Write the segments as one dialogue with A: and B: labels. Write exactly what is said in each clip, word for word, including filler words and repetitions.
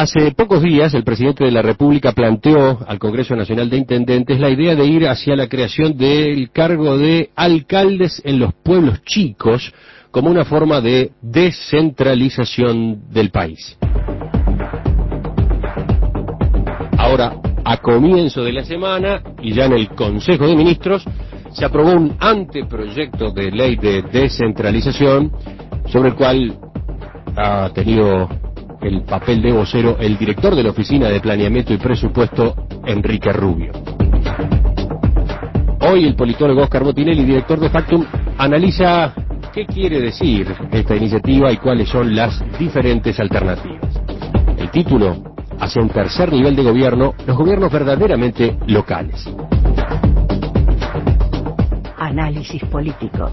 A: Hace pocos días el presidente de la República planteó al Congreso Nacional de Intendentes la idea de ir hacia la creación del cargo de alcaldes en los pueblos chicos como una forma de descentralización del país. Ahora, a comienzo de la semana y ya en el Consejo de Ministros, se aprobó un anteproyecto de ley de descentralización sobre el cual ha tenido el papel de vocero el director de la Oficina de Planeamiento y Presupuesto, Enrique Rubio. Hoy el politólogo Oscar Botinelli, director de Factum, analiza qué quiere decir esta iniciativa y cuáles son las diferentes alternativas. El título: hacia un tercer nivel de gobierno, los gobiernos verdaderamente locales.
B: Análisis político.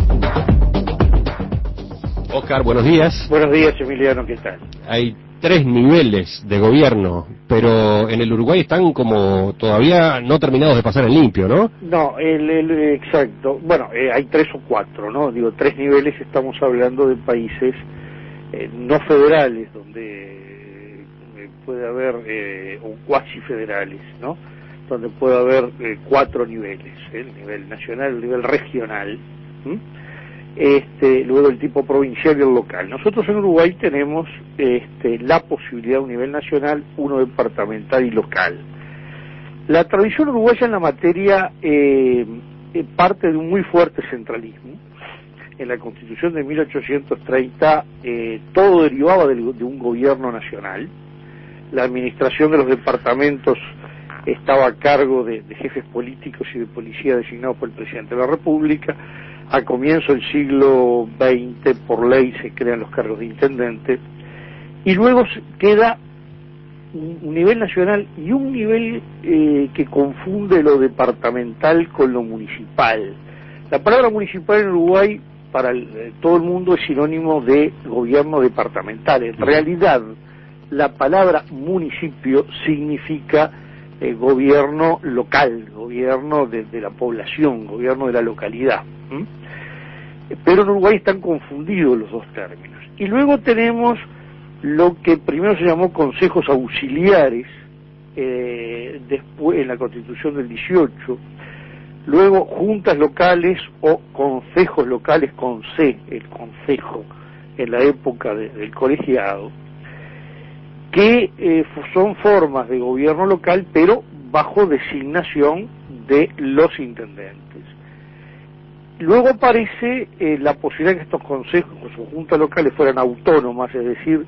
A: Oscar, buenos días.
C: Buenos días, Emiliano, ¿qué tal?
A: Hay tres niveles de gobierno, pero en el Uruguay están como todavía no terminados de pasar en limpio, ¿no?
C: No, el, el, exacto. Bueno, eh, hay tres o cuatro, ¿no? Digo, tres niveles, estamos hablando de países eh, no federales, donde eh, puede haber, eh, o cuasi federales, ¿no? Donde puede haber eh, cuatro niveles, ¿eh? El nivel nacional, el nivel regional, ¿m? Este, luego el tipo provincial y el local. Nosotros en Uruguay tenemos este, la posibilidad de un nivel nacional, uno departamental y local. La tradición uruguaya en la materia eh, eh, parte de un muy fuerte centralismo. En la Constitución de mil ochocientos treinta eh, todo derivaba de, de un gobierno nacional. La administración de los departamentos estaba a cargo de, de jefes políticos y de policía designados por el presidente de la República. A comienzo del siglo veinte, por ley, se crean los cargos de intendente, y luego queda un nivel nacional y un nivel eh, que confunde lo departamental con lo municipal. La palabra municipal en Uruguay, para el, eh, todo el mundo, es sinónimo de gobierno departamental. En realidad, la palabra municipio significa eh, gobierno local, gobierno de, de la población, gobierno de la localidad. ¿Mm? Pero en Uruguay están confundidos los dos términos. Y luego tenemos lo que primero se llamó consejos auxiliares, eh, después en la Constitución del dieciocho, luego juntas locales o consejos locales con C, el consejo, en la época de, del colegiado, que eh, son formas de gobierno local, pero bajo designación de los intendentes. Luego aparece eh, la posibilidad de que estos consejos o juntas locales fueran autónomas, es decir,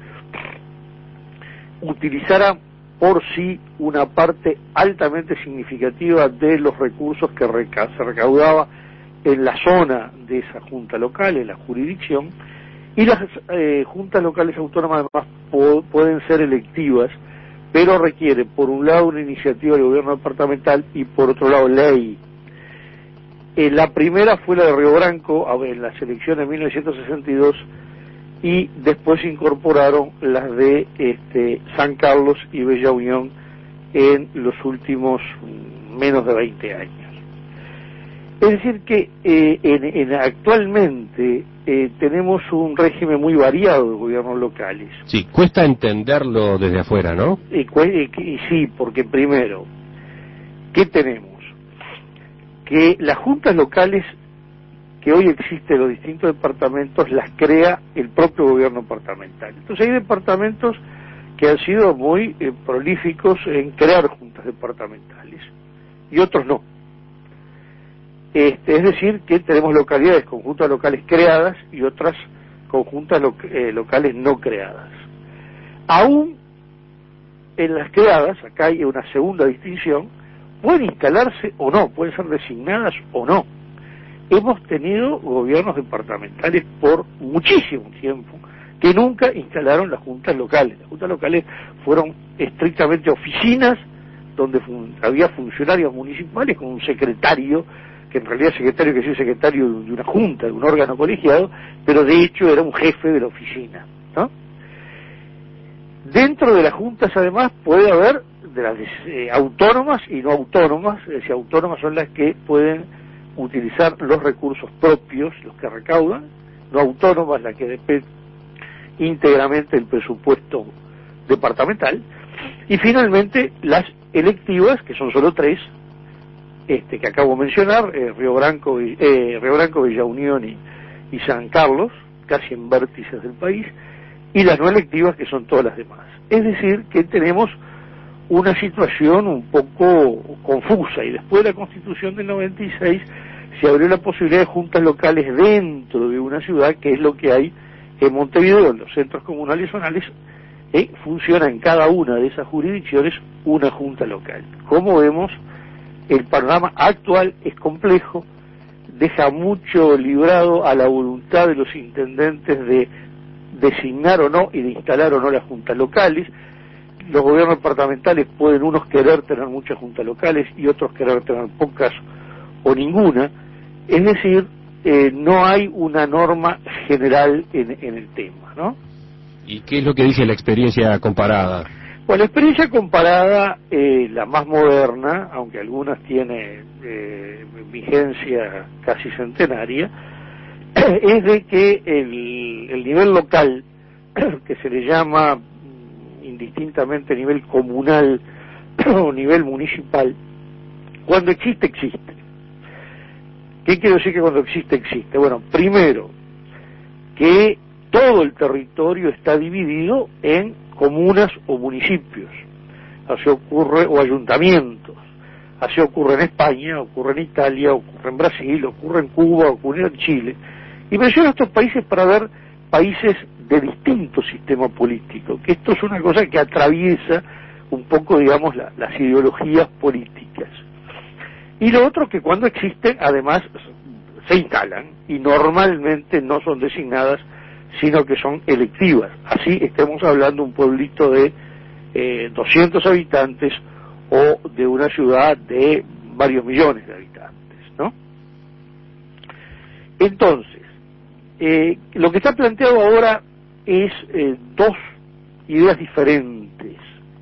C: utilizaran por sí una parte altamente significativa de los recursos que reca se recaudaba en la zona de esa junta local, en la jurisdicción, y las eh, juntas locales autónomas además pueden ser electivas, pero requiere por un lado una iniciativa del gobierno departamental y por otro lado ley. Eh, la primera fue la de Río Branco en las elecciones de mil novecientos sesenta y dos, y después se incorporaron las de este, San Carlos y Bella Unión en los últimos menos de veinte años. Es decir que eh, en, en, actualmente eh, tenemos un régimen muy variado de gobiernos locales.
A: Sí, cuesta entenderlo desde afuera, ¿no?
C: Y, y, y sí, porque primero, ¿qué tenemos? Que las juntas locales que hoy existen en los distintos departamentos las crea el propio gobierno departamental. Entonces hay departamentos que han sido muy eh, prolíficos en crear juntas departamentales y otros no. Este, es decir, que tenemos localidades con juntas locales creadas y otras con juntas lo, eh, locales no creadas. Aún en las creadas, acá hay una segunda distinción, pueden instalarse o no, pueden ser designadas o no. Hemos tenido gobiernos departamentales por muchísimo tiempo que nunca instalaron las juntas locales. Las juntas locales fueron estrictamente oficinas donde fun había funcionarios municipales con un secretario, que en realidad secretario que es el secretario de una junta, de un órgano colegiado, pero de hecho era un jefe de la oficina, ¿no? Dentro de las juntas además puede haber de las eh, autónomas y no autónomas, es decir, autónomas son las que pueden utilizar los recursos propios, los que recaudan, no autónomas las que dependen íntegramente del presupuesto departamental, y finalmente las electivas, que son solo tres, este que acabo de mencionar, eh, Río Branco, eh, Río Branco, Villa Unión y, y San Carlos, casi en vértices del país, y las no electivas, que son todas las demás. Es decir, que tenemos una situación un poco confusa, y después de la Constitución del noventa y seis se abrió la posibilidad de juntas locales dentro de una ciudad, que es lo que hay en Montevideo, en los centros comunales zonales, eh, funciona en cada una de esas jurisdicciones una junta local. Como vemos, el panorama actual es complejo, deja mucho librado a la voluntad de los intendentes de designar o no y de instalar o no las juntas locales. Los gobiernos departamentales pueden unos querer tener muchas juntas locales y otros querer tener pocas o ninguna. Es decir, eh, no hay una norma general en, en el tema, ¿no?
A: ¿Y qué es lo que dice la experiencia comparada?
C: Bueno, la experiencia comparada, eh, la más moderna, aunque algunas tiene eh, vigencia casi centenaria, es de que el, el nivel local, que se le llama indistintamente nivel comunal o nivel municipal, cuando existe, existe. ¿Qué quiero decir que cuando existe, existe? Bueno, primero, que todo el territorio está dividido en comunas o municipios, así ocurre, o ayuntamientos, así ocurre en España, ocurre en Italia, ocurre en Brasil, ocurre en Cuba, ocurre en Chile. Y menciono estos países para ver países de distinto sistema político, que esto es una cosa que atraviesa un poco, digamos, la, las ideologías políticas. Y lo otro, que cuando existen, además, se instalan, y normalmente no son designadas, sino que son electivas. Así estemos hablando de un pueblito de eh, doscientos habitantes o de una ciudad de varios millones de habitantes, ¿no? Entonces, eh, lo que está planteado ahora es eh, dos ideas diferentes.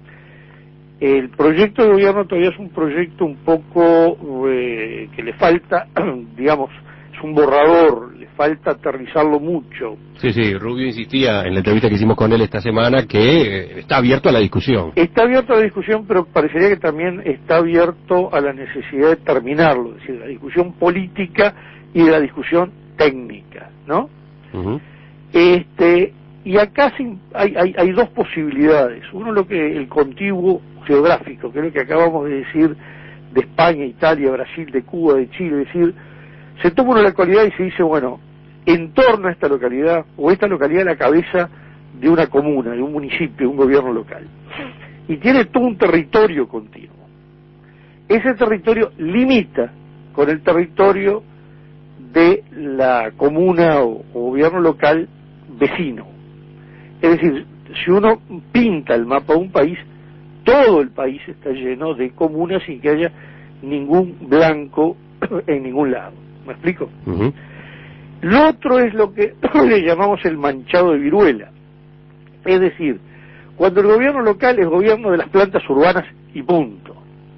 C: El proyecto de gobierno todavía es un proyecto un poco eh, que le falta, digamos, es un borrador, le falta aterrizarlo mucho.
A: Sí, sí, Rubio insistía en la entrevista que hicimos con él esta semana que eh, está abierto a la discusión.
C: Está abierto a la discusión, pero parecería que también está abierto a la necesidad de terminarlo, es decir, la discusión política y de la discusión técnica, ¿no? Uh-huh. Este, y acá sí hay, hay, hay dos posibilidades. Uno, lo que el contiguo geográfico, que es lo que acabamos de decir, de España, Italia, Brasil, de Cuba, de Chile, es decir, se toma una localidad y se dice, bueno, en torno a esta localidad, o esta localidad a la cabeza de una comuna, de un municipio, de un gobierno local, y tiene todo un territorio continuo. Ese territorio limita con el territorio de la comuna o, o gobierno local vecino. Es decir, si uno pinta el mapa de un país, todo el país está lleno de comunas sin que haya ningún blanco en ningún lado. ¿Me explico? Uh-huh. Lo otro es lo que le llamamos el manchado de viruela. Es decir, cuando el gobierno local es gobierno de las plantas urbanas y punto.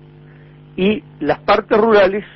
C: Y las partes rurales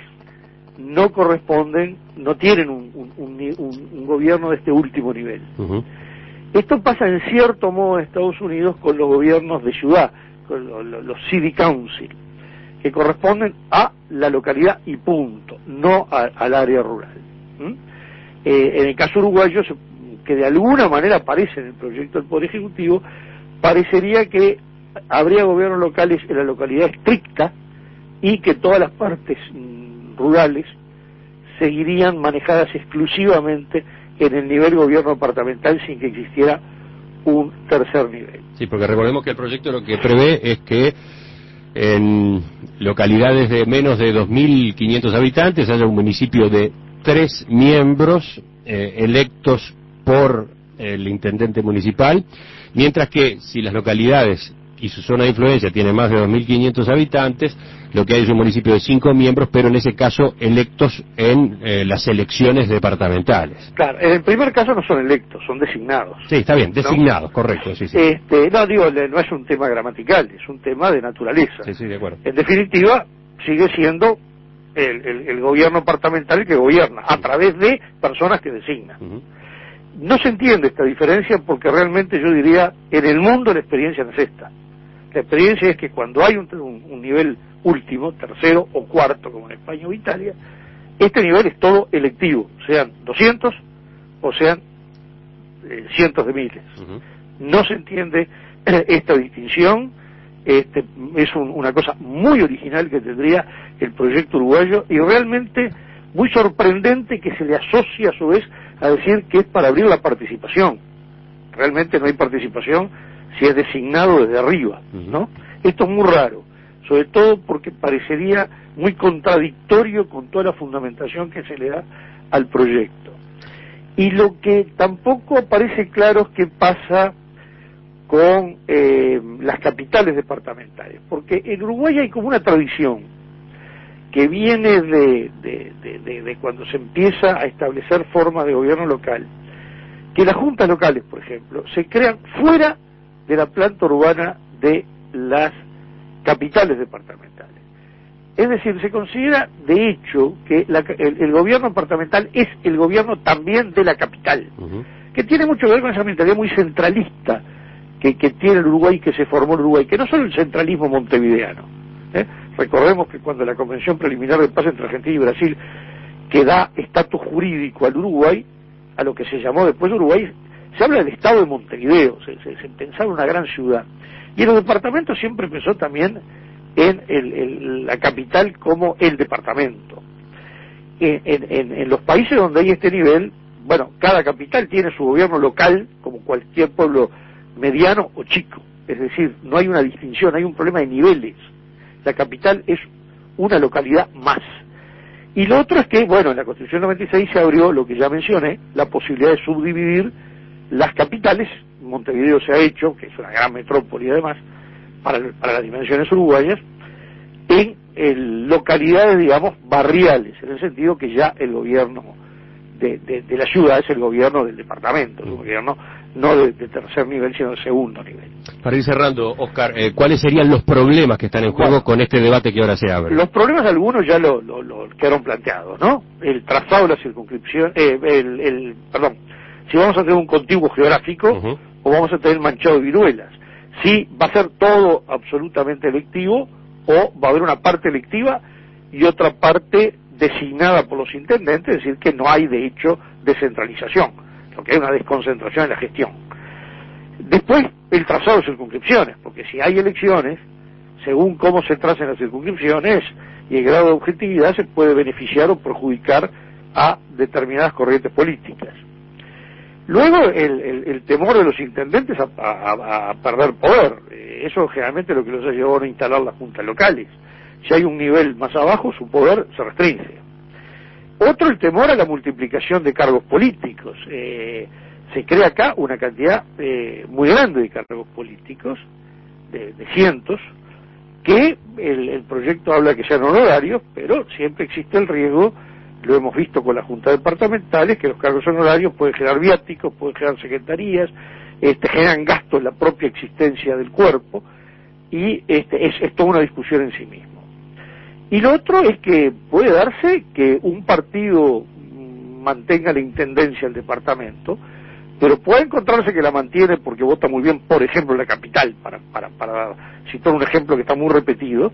C: no corresponden, no tienen un, un, un, un gobierno de este último nivel. Uh-huh. Esto pasa en cierto modo en Estados Unidos con los gobiernos de ciudad, con los, los city council, que corresponden a la localidad y punto, no a, al área rural. ¿Mm? Eh, en el caso uruguayo, que de alguna manera aparece en el proyecto del Poder Ejecutivo, parecería que habría gobiernos locales en la localidad estricta y que todas las partes mm, rurales seguirían manejadas exclusivamente en el nivel gobierno departamental sin que existiera un tercer nivel.
A: Sí, porque recordemos que el proyecto lo que prevé es que en localidades de menos de dos mil quinientos habitantes haya un municipio de tres miembros eh, electos por el intendente municipal, mientras que si las localidades y su zona de influencia tiene más de dos mil quinientos habitantes, lo que hay es un municipio de cinco miembros, pero en ese caso electos en eh, las elecciones departamentales.
C: Claro, en el primer caso no son electos, son designados.
A: Sí, está bien, designados, ¿no? Correcto, sí, sí.
C: Este, no, digo, no es un tema gramatical, es un tema de naturaleza.
A: Sí, sí, de acuerdo.
C: En definitiva, sigue siendo el, el, el gobierno departamental el que gobierna, a través de personas que designan. Uh-huh. no se entiende esta diferencia porque realmente yo diría, en el mundo la experiencia no es esta. La experiencia es que cuando hay un, un, un nivel último, tercero o cuarto, como en España o Italia, este nivel es todo electivo, sean doscientos o sean eh, cientos de miles. Uh-huh. No se entiende eh, esta distinción, este, es un, una cosa muy original que tendría el proyecto uruguayo y realmente muy sorprendente que se le asocie a su vez a decir que es para abrir la participación. Realmente no hay participación si es designado desde arriba, ¿no? Esto es muy raro, sobre todo porque parecería muy contradictorio con toda la fundamentación que se le da al proyecto. Y lo que tampoco parece claro es qué pasa con eh, las capitales departamentales, porque en Uruguay hay como una tradición que viene de, de, de, de, de cuando se empieza a establecer formas de gobierno local, que las juntas locales, por ejemplo, se crean fuera de la planta urbana de las capitales departamentales. Es decir, se considera de hecho que la, el, el gobierno departamental es el gobierno también de la capital, uh-huh. que tiene mucho que ver con esa mentalidad muy centralista que, que tiene el Uruguay, que se formó en Uruguay, que no solo el centralismo montevideano. ¿eh? Recordemos que cuando la Convención Preliminar de Paz entre Argentina y Brasil, que da estatus jurídico al Uruguay, a lo que se llamó después Uruguay, se habla del estado de Montevideo, se, se, se pensaba una gran ciudad. Y en los departamentos siempre pensó también en el, el, la capital como el departamento. En, en, en los países donde hay este nivel, bueno, cada capital tiene su gobierno local, como cualquier pueblo mediano o chico. Es decir, no hay una distinción, hay un problema de niveles. La capital es una localidad más. Y lo otro es que, bueno, en la Constitución noventa y seis se abrió, lo que ya mencioné, la posibilidad de subdividir las capitales. Montevideo se ha hecho, que es una gran metrópoli además, para, para las dimensiones uruguayas, en, en localidades, digamos, barriales, en el sentido que ya el gobierno de, de, de la ciudad es el gobierno del departamento, el gobierno no de, de tercer nivel, sino de segundo nivel.
A: Para ir cerrando, Oscar, eh, ¿cuáles serían los problemas que están en juego bueno, con este debate que ahora se abre?
C: Los problemas algunos ya lo, lo, lo quedaron planteados, ¿no? El trazado de la circunscripción, eh, el, el, perdón, si vamos a tener un contiguo geográfico, uh-huh. o vamos a tener manchado de viruelas. Si va a ser todo absolutamente electivo, o va a haber una parte electiva y otra parte designada por los intendentes, es decir, que no hay de hecho descentralización, lo que hay una desconcentración en la gestión. Después, el trazado de circunscripciones, porque si hay elecciones, según cómo se tracen las circunscripciones y el grado de objetividad, se puede beneficiar o perjudicar a determinadas corrientes políticas. Luego, el, el, el temor de los intendentes a, a, a perder poder. Eso generalmente es lo que los ha llevado a instalar las juntas locales. Si hay un nivel más abajo, su poder se restringe. Otro, el temor a la multiplicación de cargos políticos. Eh, se crea acá una cantidad eh, muy grande de cargos políticos, de, de cientos, que el, el proyecto habla que sean honorarios, pero siempre existe el riesgo. Lo hemos visto con las juntas departamentales, que los cargos honorarios pueden generar viáticos, pueden generar secretarías, este, generan gastos en la propia existencia del cuerpo, y este, es, es toda una discusión en sí mismo. Y lo otro es que puede darse que un partido mantenga la intendencia del departamento, pero puede encontrarse que la mantiene porque vota muy bien, por ejemplo, en la capital, para, para, para citar un ejemplo que está muy repetido,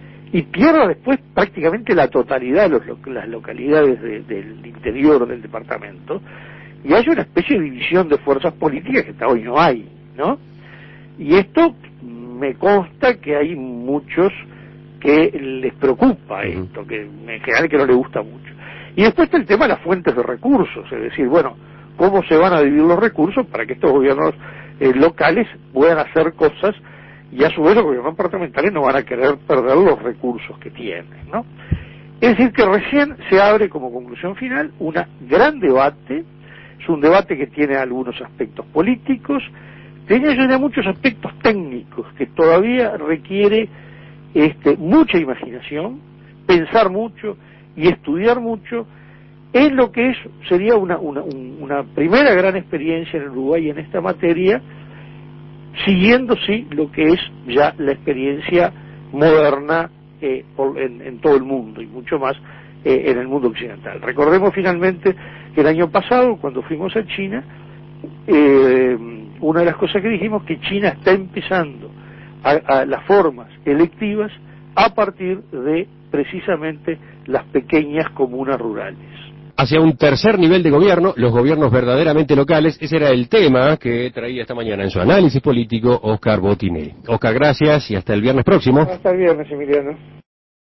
C: y pierda después prácticamente la totalidad de los, las localidades de, del interior del departamento, y hay una especie de división de fuerzas políticas que hasta hoy no hay, ¿no? Y esto me consta que hay muchos que les preocupa esto, que en general que no les gusta mucho. Y después está el tema de las fuentes de recursos, es decir, bueno, cómo se van a dividir los recursos para que estos gobiernos eh, locales puedan hacer cosas, y a su vez los gobiernos departamentales no van a querer perder los recursos que tienen, ¿no? Es decir, que recién se abre como conclusión final un gran debate. Es un debate que tiene algunos aspectos políticos, tiene ya muchos aspectos técnicos, que todavía requiere este, mucha imaginación, pensar mucho y estudiar mucho en lo que es sería una, una, una primera gran experiencia en Uruguay en esta materia, siguiendo sí lo que es ya la experiencia moderna eh, por, en, en todo el mundo y mucho más eh, en el mundo occidental. Recordemos finalmente que el año pasado, cuando fuimos a China, eh, una de las cosas que dijimos, que China está empezando a, a las formas electivas a partir de precisamente las pequeñas comunas rurales.
A: Hacia un tercer nivel de gobierno, los gobiernos verdaderamente locales, ese era el tema que traía esta mañana en su análisis político Oscar Botinelli. Oscar, gracias y hasta el viernes próximo.
C: Hasta el viernes, Emiliano.